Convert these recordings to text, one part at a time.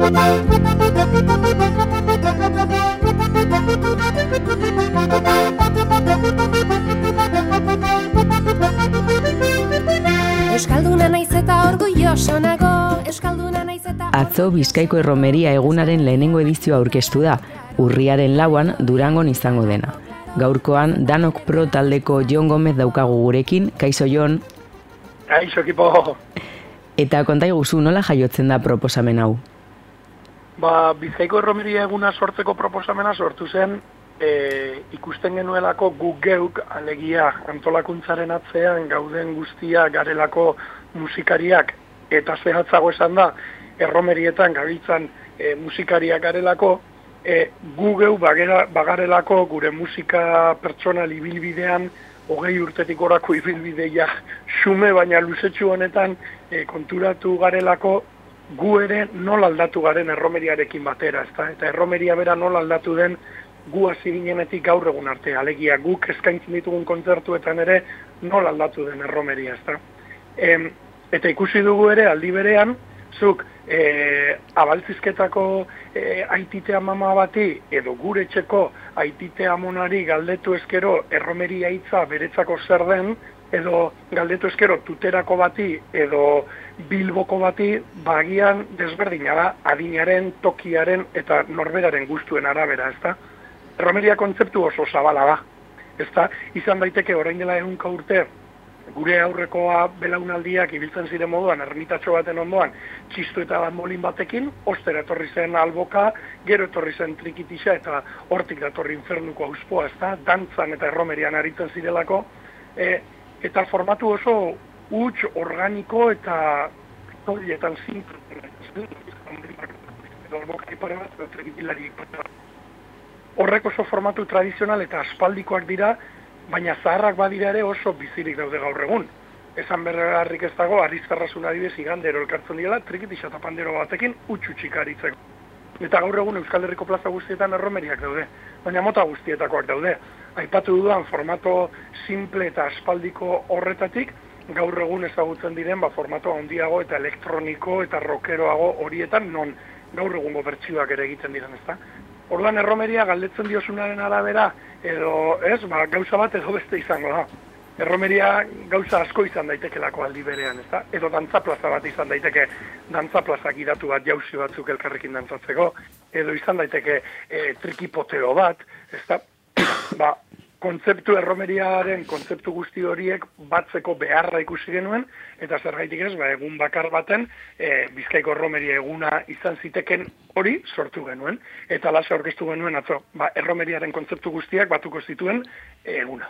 Euskalduna naiz eta orgulloso nago, Euskalduna naiz eta... Atzo Bizkaiko Erromeria egunaren lehenengo edizioa aurkeztu da, urriaren 4 Durangon izango dena. Gaurkoan, Danok Pro taldeko Jon Gomez daukagu gurekin, kaixo Jon. Kaixo ekipo. Eta kontaiguzu nola jaiotzen da proposamen hau? Bizkaiko Erromeria eguna sortzeko proposamena sortu zen, ikusten genuelako gu geuk, alegia antolakuntzaren atzean gauden guztia garelako musikariak, eta zehatzago esan da, erromerietan gabiltzan musikariak garelako, gu geu bagarelako gure musika pertsonal ibilbidean, 20 urtetik orako ibilbidea xume baina luzetxu honetan konturatu garelako gu ere nola aldatu garen erromeriarekin batera, ezta? Eta erromeria bera nola aldatu den gu hasi ginenetik gaur egun arte, alegia guk eskaintzen ditugun kontzertuetan ere nola aldatu den erromeria, ezta? Eta ikusi dugu ere aldi berean, zuk abaltzizketako aititea mama bati edo gure etxeko aititea monari galdetu eskero erromeria hitza beretzako zer den, edo galdetu eskero tuterako bati edo bilboko bati, bagian desberdina da adinaren, tokiaren eta norberaren gustuen arabera, ezta? Erromeria kontzeptu oso zabala da, ezta? Izan daiteke orain dela 100 urte gure aurrekoa belaunaldiak ibiltzen ziren moduan, ermitatxo baten ondoan, txistu eta molin batekin, ostera etorri zen alboka, gero etorri zen trikitisa eta hortik datorri infernuko auspoa, ezta? Dantzan eta erromerian aritzen zirelako, eta formatu oso huts, organiko eta horietan zintu. Horrek oso formatu tradizional eta aspaldikoak dira, baina zaharrak badira ere oso bizirik daude gaur egun. Esan berrarrik ez dago, Ariztarrasun adibidez igandero elkartzen dira, trikitisa eta pandero batekin utxutxik aritzeko. Eta gaur egun Euskal Herriko plaza guztietan erromeriak daude, baina mota guztietakoak daude. Aipatu dudan formato simple eta aspaldiko horretatik, gaur egun ezagutzen diren formato handiago eta elektroniko eta rockeroago horietan non gaur egungo bertsioak ere egiten diren, ezta? Orduan erromeria galdetzen diosunaren arabera edo gauza bat edo beste izango da. Erromeria gauza asko izan daitekelako aldi berean, ezta? Edo dantza plaza bat izan daiteke, dantza plazak idatu bat jauzi batzuk elkarrekin dantzatzeko, edo izan daiteke trikipoteo bat, ezta? Kontzeptu erromeriaren kontzeptu guzti horiek batzeko beharra ikusi genuen, eta zergaitik ez, egun bakar baten Bizkaiko Erromeria eguna izan ziteken hori sortu genuen, eta lasa aurkeztu genuen atzo, erromeriaren kontzeptu guztiak batuko zituen eguna.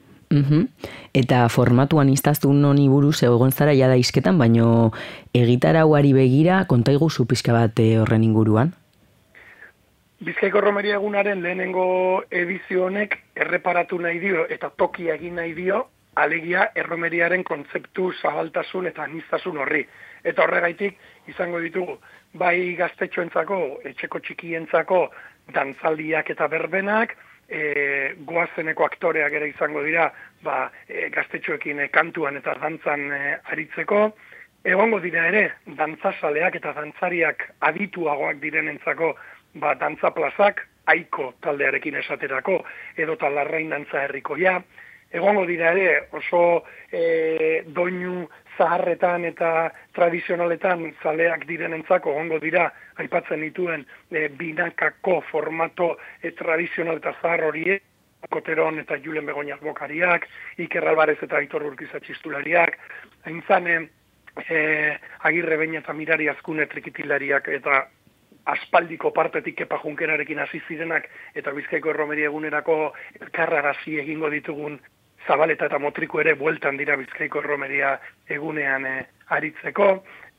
Eta formatuan iztazun honi buruz egon zara jada izketan, baino egitarauari begira kontaiguzu pixka bat horren inguruan? Bizkaiko Erromeria egunaren lehenengo edizio honek erreparatu nahi dio eta toki egin nahi dio alegia erromeriaren kontzeptu zabaltasun eta aniztasun horri. Eta horregaitik izango ditugu bai gaztetxoentzako, etxeko txikientzako dantzaldiak eta berbenak, goazeneko aktoreak ere izango dira gaztetxoekin kantuan eta dantzan aritzeko. Egongo dira ere dantzazaleak eta dantzariak adituagoak direnentzako dantza plazak, aiko taldearekin esaterako, edo talarrain dantza herrikoia. Egongo dira ere oso doinu zaharretan eta tradizionaletan zaleak direnentzako egongo dira aipatzen dituen binakako formato tradizional eta zahar horiek, Koteron eta Julen Begoñas bokariak, Iker Alvarez eta Aitor Urquiza txistulariak, haintzan Agirre Beña eta Mirari Azkune trikitilariak eta aspaldiko partetik Kepa Junkerarekin hasi zirenak eta Bizkaiko Erromeria egunerako elkarrarazi egingo ditugun Zabaleta eta Motriko ere bueltan dira Bizkaiko Erromeria egunean aritzeko.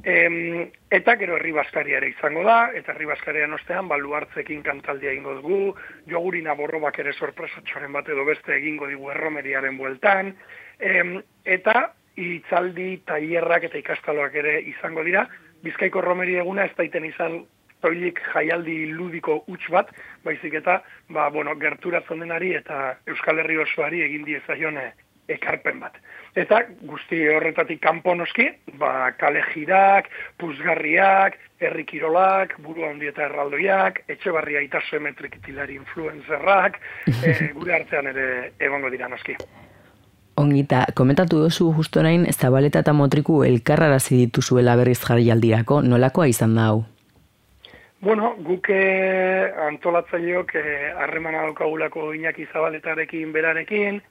Eta gero Herri Baskaria ere izango da, eta Herri Baskarian ostean Baluartzekin kantaldia egingo dugu, Jogurina Borrobak ere sorpresatxoren bat edo beste egingo digu Erromeriaren bueltan, eta hitzaldi, tailerrak eta ikastaloak ere izango dira. Bizkaiko Erromeria eguna ez daiten izan soilik jaialdi ludiko huts bat, baizik eta gerturatzen denari eta Euskal Herri osoari egin diezaion ekarpen bat. Eta guzti horretatik kanpo noski, kale jirak, puzgarriak, herri kirolak, buru handi eta erraldoiak, Etxebarria Itaso triktilari influencerrak, gure artean ere egongo dira noski. Ongita, komentatu duzu justo orain Zabaleta eta Motriku elkarrarazi dituzuela berriz jarrialdirako, nolakoa izan da hau? Bueno, guk antolatzaileok harremana daukagulako Iñaki Zabaletarekin berarekin,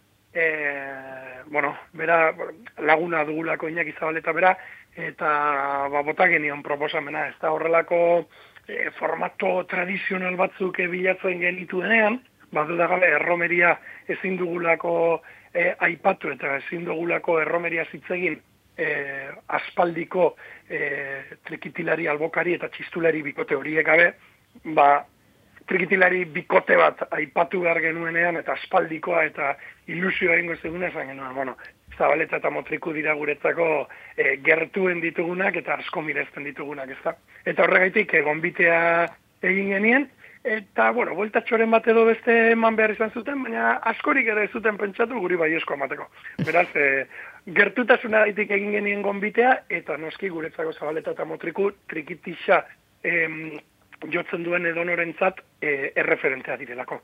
bera laguna dugulako Iñaki Zabaleta bera, eta bota genion proposamena, ez da horrelako formato tradizional batzuk bilatzen genitu denean, badudagabe erromeria ezin dugulako aipatu eta ezin dugulako erromeria zitzegin aspaldiko trikitilari albokari eta txistulari bikote horiek gabe, trikitilari bikote bat aipatu behar genuenean eta aspaldikoa eta ilusioa egingo zeguna esan genuen, Zabaleta eta Motriku dira guretzako gertuen ditugunak eta asko mirezten ditugunak, ezta? Eta horregaitik gonbitea egin genien, eta, bueltatxoren bat edo beste eman behar izan zuten, baina askorik ere zuten pentsatu guri baiesko emateko. Beraz, gertutasunagatik egin genien gonbitea, eta noski guretzako Zabaleta eta Motriku trikitixa jotzen duen edonorentzat erreferentea direlako.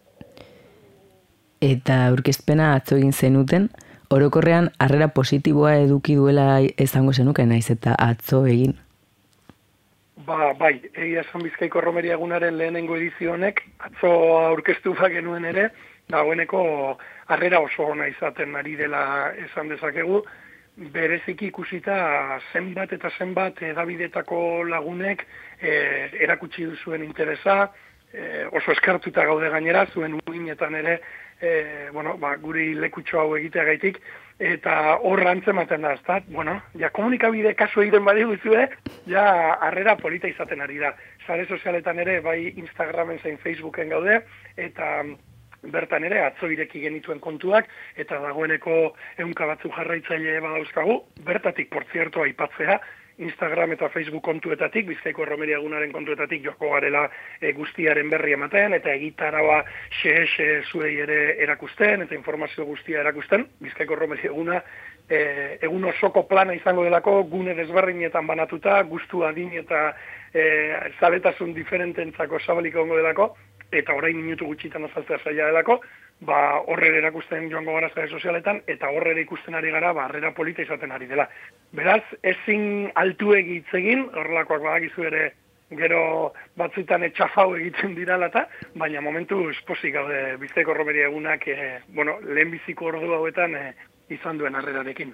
Eta aurkezpena atzo egin zenuten, orokorrean harrera positiboa eduki duela izango zenuke naiz eta atzo egin? Bai, egia esan Bizkaiko Erromeria Egunaren lehenengo edizio honek, atzo aurkeztu genuen ere, dagoeneko harrera oso ona izaten ari dela esan dezakegu, bereziki ikusita zenbat eta zenbat edabidetako lagunek erakutsi duzuen interesa, oso eskartuta gaude gainera, zuen uinetan ere, guri lekutxo hau egiteagaitik, eta horra antzematen da, ezta? Komunikabide kasu egiten badiguzue, harrera polita izaten ari da. Sare sozialetan ere, bai Instagramen zein Facebooken gaude, eta bertan ere atzo ireki genituen kontuak, eta dagoeneko 100 batzuk jarraitzaile badauzkagu, bertatik, portzierto, aipatzea, Instagram eta Facebook kontuetatik, Bizkaiko Erromeria Egunaren kontuetatik joko garela guztiaren berri ematen, eta egitaraua xe zuei ere erakusten, eta informazio guztia erakusten. Bizkaiko Erromeria Eguna egun osoko plana izango delako, gune desberdinetan banatuta, gustu adin eta zabetasun diferententzako zabalik egongo delako, eta orain minutu gutxitan azaltzea zaila delako, horrere erakusten joango gara sare sozialetan, eta horrere ikusten ari gara, harrera polita izaten ari dela. Beraz, ezin altuegi hitz egin, horrelakoak badakizu ere gero batzuetan etxafau egiten diralata, baina momentu espozik gaude Bizkaiko Erromeria Egunak, lehenbiziko ordu hauetan izan duen harrerarekin.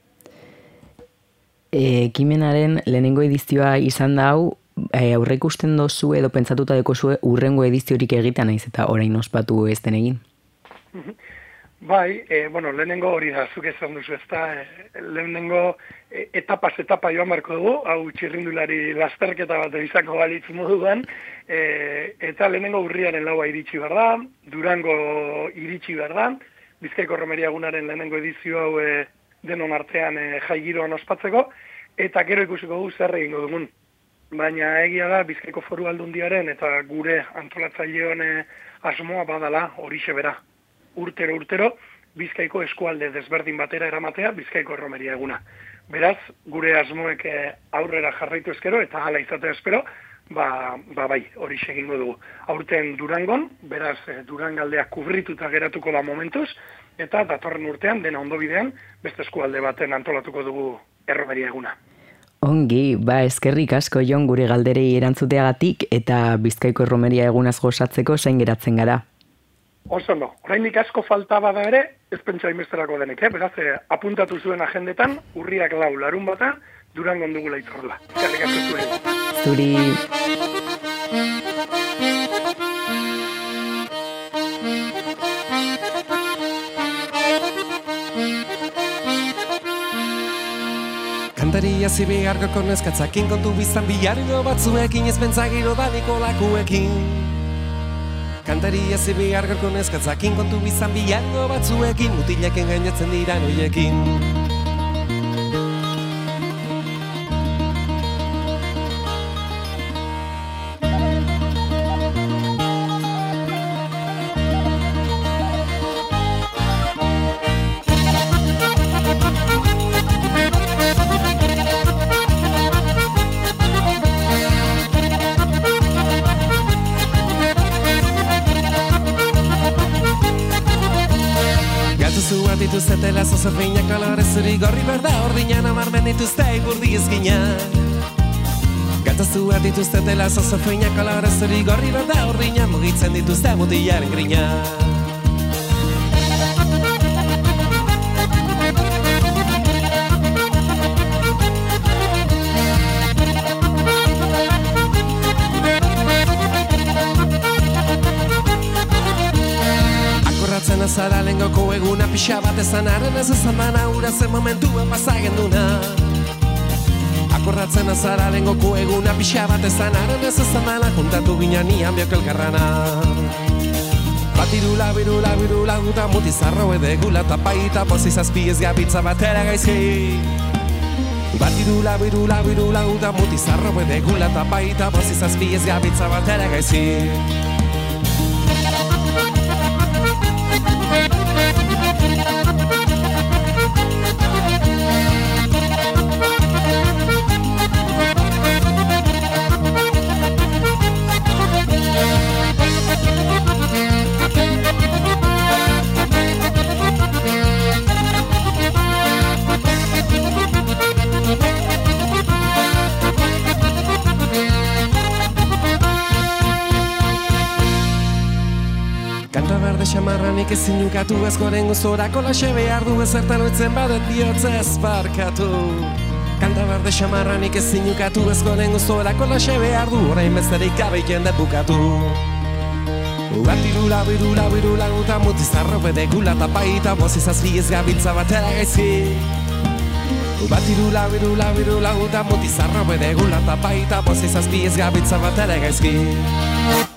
Ekimenaren lehenengo edizioa izan da hau, aurreikusten dozu edo pentsatuta dekozue urrengo ediziorik egiten naiz eta orain ospatu ez den egin? Bai, lehenengo hori da, zuk esan duzu ezta, lehenengo etapa joan barko dugu, hau txirrindulari lasterketa bat izango balitz moduan, eta lehenengo urriaren 4 iritsi behar da, Durango iritsi behar da, Bizkaiko Erromeria Egunaren lehenengo edizio hau denon artean jai giroan ospatzeko, eta gero ikusiko dugu zer egingo dugun. Baina egia da Bizkaiko Foru Aldundiaren eta gure antolatzaileon asmoa badala horixe bera. Urtero, Bizkaiko eskualde desberdin batera eramatea Bizkaiko Erromeria Eguna. Beraz, gure asmoek aurrera jarraitu ezkero eta hala izatea espero, bai, horixe egingo dugu. Aurten Durangon, beraz, Durangaldea kubrituta geratuko da momentuz, eta datorren urtean, dena ondo bidean, beste eskualde baten antolatuko dugu Erromeria Eguna. Ongi, eskerrik asko Jon gure galderei erantzuteagatik eta Bizkaiko Erromeria Egunaz gozatzeko zain geratzen gara. Oso ondo, oraindik asko falta bada ere, ez pentsa inbesterako denek, beraz, apuntatu zuen agendetan, urriak 4 larunbata, Durangon dugula itzordua. Eskerrik asko zuen. Zuri. Kantaria zibi argoko neskatzakin kontu bizan bihargo batzuekin ez pentsagiro badiko lakuekin. Kantaria zibi argoko neskatzakin kontu bizan bihargo batzuekin mutileken gainatzen dira noiekin. dituztetela zozofinak kolore zuri gorri berda ordinan amarmen dituzte igurdi ezkinak. Gataztuak dituztetela zozofinak kolore zuri gorri berda ordinan mugitzen dituzte mutilaren grinak. Zara lengoko eguna pixa bat ezanaren ez ezan dana ura zen momentuan pasagen duna. Akordatzen azara lengoko eguna pixa bat ezanaren ez ezan dana juntatu ginen ian biok elkarrana. Batirula, birula, birula, guta mutizarro edegula tapaita pozi zazpiez gabitza batera gaizki. Batirula, birula, birula, guta mutizarro edegula tapaita pozi zazpiez gabitza batera gaizki. Xamarranik ezin ukatu ezkoren guztorako laxe behar du ezertan oitzen badet bihotzez barkatu. Kanta berde xamarranik ezin ukatu ezkoren guztorako laxe behar du orain besterik gabe jende bukatu. Batirula, birula, birula, guta mutizarro bedegula tapaita bozi zazpiez gabiltza batera gaizki. Batirula, birula, birula, guta mutizarro bedegula tapaita bozi zazpiez gabiltza batera gaizki.